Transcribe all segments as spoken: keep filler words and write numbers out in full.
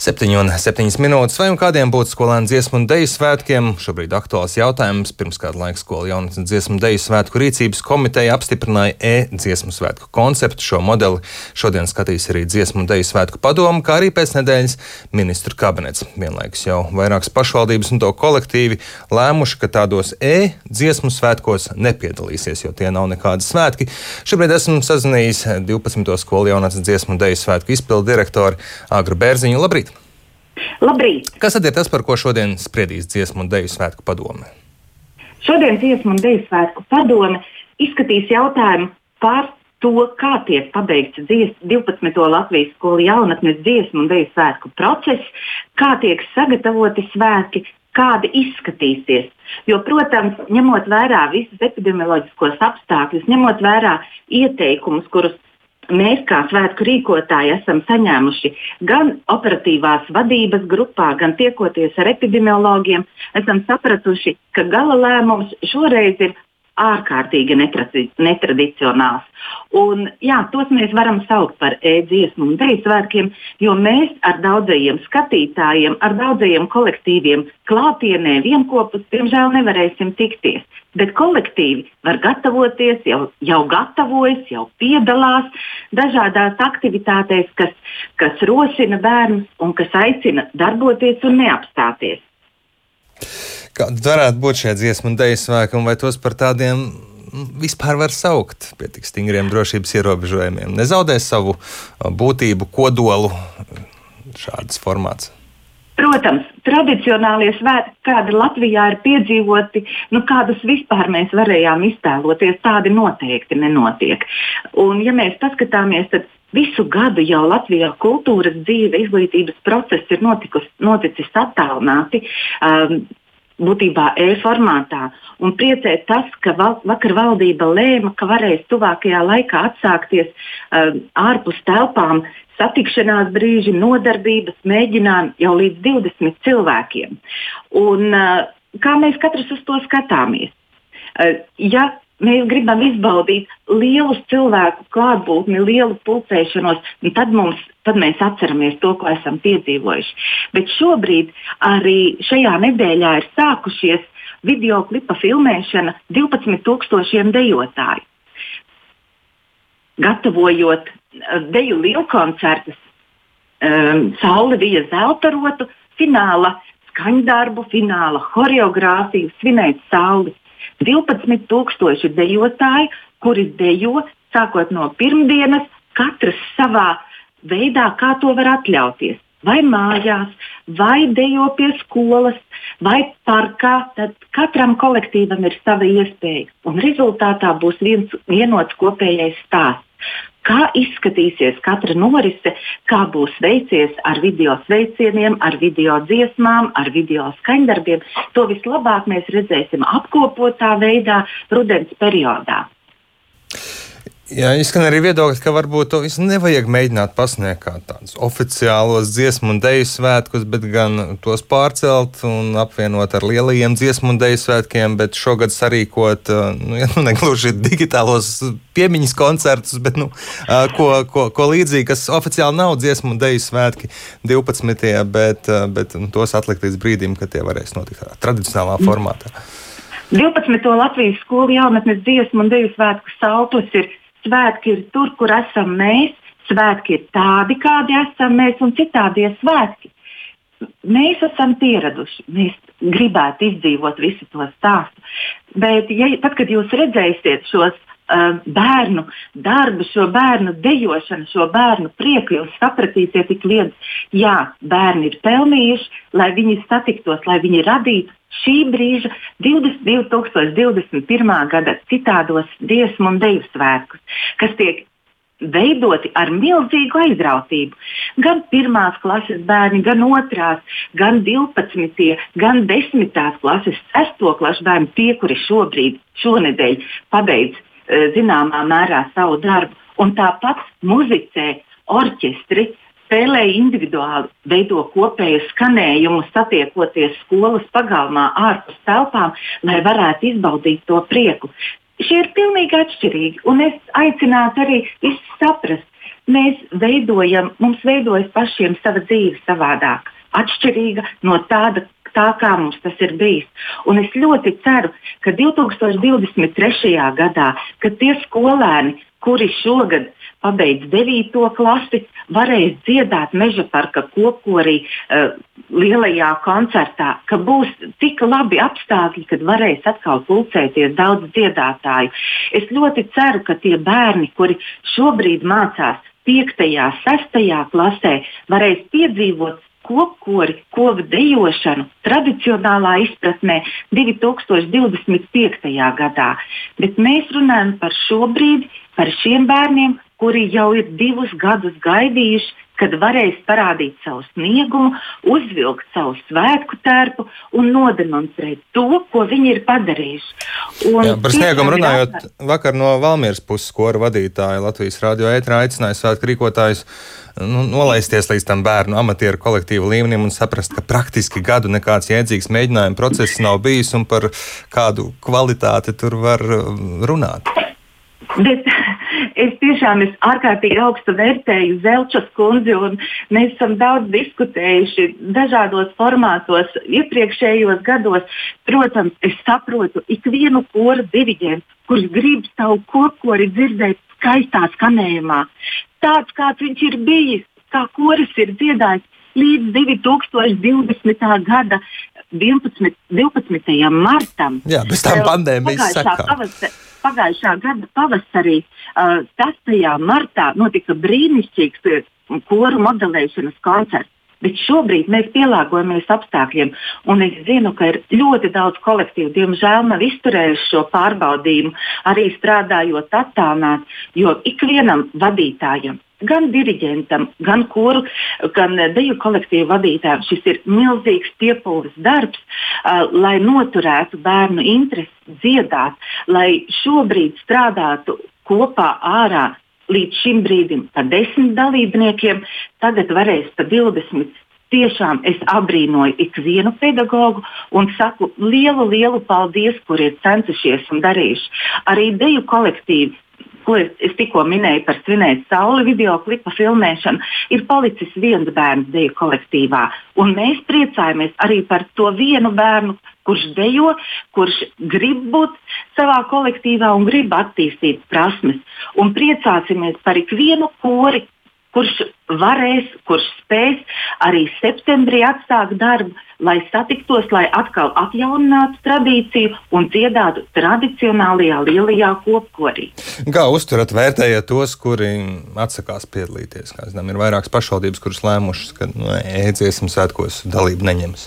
Septiņi un septiņas minūtes, vai un kādiem būtu skolēnu dziesmu un deju svētkiem? Šobrīd aktuāls jautājums. Pirms kādu laiku Skolu jaunatnes dziesmu un deju svētku rīcības komiteja apstiprināja e-dziesmu svētku konceptu. Šo modeli šodien skatīs arī dziesmu un deju svētku padome, kā arī pēc nedēļas ministru kabinets. Vienlaikus jau vairākas pašvaldības un to kolektīvi lēmuši, ka tādos e-dziesmu svētkos nepiedalīsies, jo tie nav nekādi svētki. Šobrīd esmu sazinājies divpadsmito Skolu jaunatnes dziesmu un deju svētku izpildu direktoru Agru Bērziņu. Labrīt! Labrīt! Kas tad ir tas, par ko šodien spriedīs dziesmu un deju svētku padome? Šodien dziesmu un deju svētku padome izskatīs jautājumu par to, kā tiek pabeigts divpadsmito Latvijas Skolu jaunatnes dziesmu un deju svētku process, kā tiek sagatavoti svētki, kādi izskatīsies. Jo, protams, ņemot vērā visus epidemioloģiskos apstākļus, ņemot vērā ieteikumus, kurus mēs kā svētku rīkotāji esam saņēmuši gan operatīvās vadības grupā, gan tiekoties ar epidemiologiem, esam sapratuši, ka gala lēmums šoreiz ir ārkārtīgi netradicionāls. Un, jā, tos mēs varam saukt par e-dziesmu un deju svētkiem, jo mēs ar daudzajiem skatītājiem, ar daudzajiem kolektīviem klātienē vienkopus, diemžēl, nevarēsim tikties. Bet kolektīvi var gatavoties, jau, jau gatavojas, jau piedalās dažādās aktivitātēs, kas, kas rosina bērnus un kas aicina darboties un neapstāties. Kādi varētu būt šie dziesmu un deju svētki, un vai tos par tādiem vispār var saukt pie tik stingriem drošības ierobežojumiem? Nezaudēs savu būtību, kodolu šādas formāts? Protams, tradicionālie svētki, kādi Latvijā ir piedzīvoti, nu, kādus vispār mēs varējām iztēloties, tādi noteikti nenotiek. Un, ja mēs paskatāmies, tad visu gadu jau Latvijā kultūras dzīve, izglītības process ir notikus, noticis attālināti, um, būtībā e-formātā. Un priecē tas, ka val, vakar valdība lēma, ka varēs tuvākajā laikā atsākties uh, ārpus telpām satikšanās brīži, nodarbības, mēģinājumi jau līdz divdesmit cilvēkiem. Un, uh, kā mēs katrs uz to skatāmies? Uh, ja mēs gribam izbaudīt lielu cilvēku klātbūtni, lielu pulcēšanos, tad, mums, tad mēs atceramies to, ko esam piedzīvojuši. Bet šobrīd arī šajā nedēļā ir sākušies video klipa filmēšana divpadsmit tūkstošiem dejotāju. Gatavojot deju lielkoncertus, um, Saule vija zelta rotu, fināla skaņdarbu, fināla horeogrāfiju, svinēt Saules. divpadsmit tūkstoši dejotāji, kuri dejo sākot no pirmdienas, katrs savā veidā, kā to var atļauties. Vai mājās, vai dejo pie skolas, vai parkā, tad katram kolektīvam ir sava iespēja. Un rezultātā būs viens vienots kopējais stāsts. Kā izskatīsies katra norise, kā būs veicies ar video sveicieniem, ar video dziesmām, ar video skaņdarbiem, to vislabāk mēs redzēsim apkopotā veidā rudens periodā. Jā, izskan arī viedoklis, ka varbūt to visu nevajag mēģināt pasniegt kā tādus oficiālos dziesmu un deju svētkus, bet gan tos pārcelt un apvienot ar lielajiem dziesmu un deju svētkiem, bet šogad sarīkot, nu, ja, nu negluži digitālos piemiņas koncertus, bet nu, ko, ko, ko līdzīgi, kas oficiāli nav dziesmu un deju svētki divpadsmitie, bet, bet nu, tos atlikt līdz brīdim, kad tie varēs notikt tradicionālā formātā. divpadsmito Latvijas Skolu jaunatnes dziesmu un deju svētku sauklis ir svētki ir tur, kur esam mēs, svētki ir tādi, kādi esam mēs, un citādie svētki. Mēs esam pieraduši, mēs gribētu izdzīvot visu to stāstu. Bet, ja, tad, kad jūs redzēsiet šos uh, bērnu darbu, šo bērnu dejošanu, šo bērnu prieku, jūs sapratīsiet tik lietas, jā, bērni ir pelnījuši, lai viņi satiktos, lai viņi radītu šī brīža divi tūkstoši divdesmit pirmā gada citādos dziesmu un deju svētkus, kas tiek veidoti ar milzīgu aizrautību. Gan pirmās klases bērni, gan otrās, gan divpadsmitie, gan desmitās klases, sesto klases bērni, tie, kuri šobrīd, šonedēļ pabeidz zināmā mērā savu darbu, un tāpat muzicē, orķestri, spēlē individuāli, veido kopēju skanējumu, satiekoties skolas pagalmā ārpus telpām, lai varētu izbaudīt to prieku. Šie ir pilnīgi atšķirīgi, un es aicinātu arī visus saprast, mēs veidojam, mums veidojas pašiem sava dzīve savādāk, atšķirīga no tāda, tā kā mums tas ir bijis. Un es ļoti ceru, ka divtūkstoš divdesmit trešajā gadā, kad tie skolēni, kuri šogad pabeidz devīto klasi, varēs dziedāt Meža parka kopkorī uh, lielajā koncertā, ka būs tik labi apstākļi, kad varēs atkal pulcēties daudz dziedātāju. Es ļoti ceru, ka tie bērni, kuri šobrīd mācās piektajā, sestajā klasē, varēs piedzīvot kopkori, koku dejošanu tradicionālā izpratnē divtūkstoš divdesmit piektajā gadā. Bet mēs runājam par šobrīd, par šiem bērniem, kuri jau ir divus gadus gaidījuši, kad varēs parādīt savu sniegumu, uzvilkt savu svētku tērpu un nodemonstrēt to, ko viņi ir padarījuši. Un Jā, par sniegumu runājot, vakar no Valmieras puses kora vadītāja Latvijas radio ētrā aicināja svētku rīkotājus nu, nolaisties līdz tam bērnu amatieru kolektīvu līmenim un saprast, ka praktiski gadu nekāds jēdzīgs mēģinājuma process nav bijis un par kādu kvalitāti tur var runāt. Bet es tiešām es ārkārtīgi augstu vērtēju Zelčas kundzi, un mēs esam daudz diskutējuši dažādos formātos iepriekšējos gados. Protams, es saprotu ikvienu kora diriģentu, kurš grib savu kopkori dzirdēt skaistā skanējumā. Tāds, kāds viņš ir bijis, kā koris ir dziedājis līdz divtūkstoš divdesmitā gada divpadsmitajam martam. Jā, bez tām pandēmijas sakām. Pagājušā gada pavasarī, uh, sastajā martā, notika brīnišķīgs uh, koru modelēšanas koncerts. Bet šobrīd mēs pielāgojamies apstākļiem, un es zinu, ka ir ļoti daudz kolektīvu, diemžēl nav izturējuši šo pārbaudījumu, arī strādājot attālināt, jo ikvienam vadītājam, gan diriģentam, gan koru, gan deju kolektīvu vadītājiem šis ir milzīgs piepūles darbs, uh, lai noturētu bērnu interesi dziedāt, lai šobrīd strādātu kopā ārā līdz šim brīdim pa desmit dalībniekiem, tagad varēs pa divdesmit. Tiešām es abrīnoju ikvienu pedagogu un saku lielu, lielu paldies, kur ir centušies un darījuši. Arī deju kolektīvi, ko es, es tikko minēju par Svinēt sauli video klipa filmēšanu, ir palicis viens bērns deju kolektīvā. Un mēs priecājamies arī par to vienu bērnu, kurš dejo, kurš grib būt savā kolektīvā un grib attīstīt prasmes. Un priecāsimies par ikvienu kori, kurš varēs, kurš spēs arī septembrī atsākt darbu, lai satiktos, lai atkal atjauninātu tradīciju un dziedātu tradicionālajā lielajā kopkorī. Kā uzturat, vērtējat tos, kuri atsakās piedalīties? Kā zinām, ir vairākas pašvaldības, kuras lēmušas, ka no, e-dziesmu svētkos dalību neņems.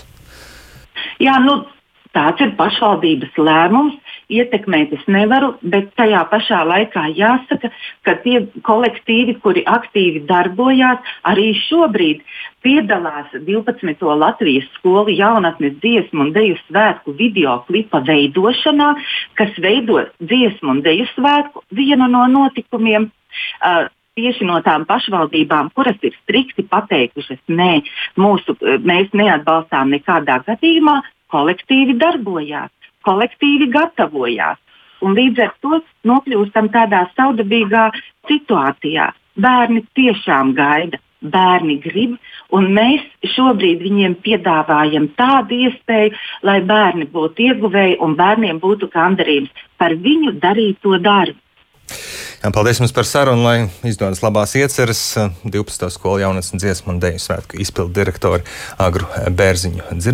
Jā, nu, tāds ir pašvaldības lēmums. Ietekmēt es nevaru, bet tajā pašā laikā jāsaka, ka tie kolektīvi, kuri aktīvi darbojās, arī šobrīd piedalās divpadsmito Latvijas skolu jaunatnes dziesmu un deju svētku video klipa veidošanā, kas veido dziesmu un deju svētku vienu no notikumiem. Uh, Tieši no tām pašvaldībām, kuras ir strikti pateikušas, nē, mūsu, mēs neatbalstām nekādā gadījumā, kolektīvi darbojās, kolektīvi gatavojās. Un līdz ar to nokļūstam tādā savdabīgā situācijā. Bērni tiešām gaida, bērni grib, un mēs šobrīd viņiem piedāvājam tādu iespēju, lai bērni būtu ieguvēji un bērniem būtu gandarījums par viņu darīto darbu. Jā, paldies jums par sarunu, lai izdodas labās ieceres. divpadsmito skolu jaunatnes dziesmu un deju svētku izpildu direktori Agru Bērziņu.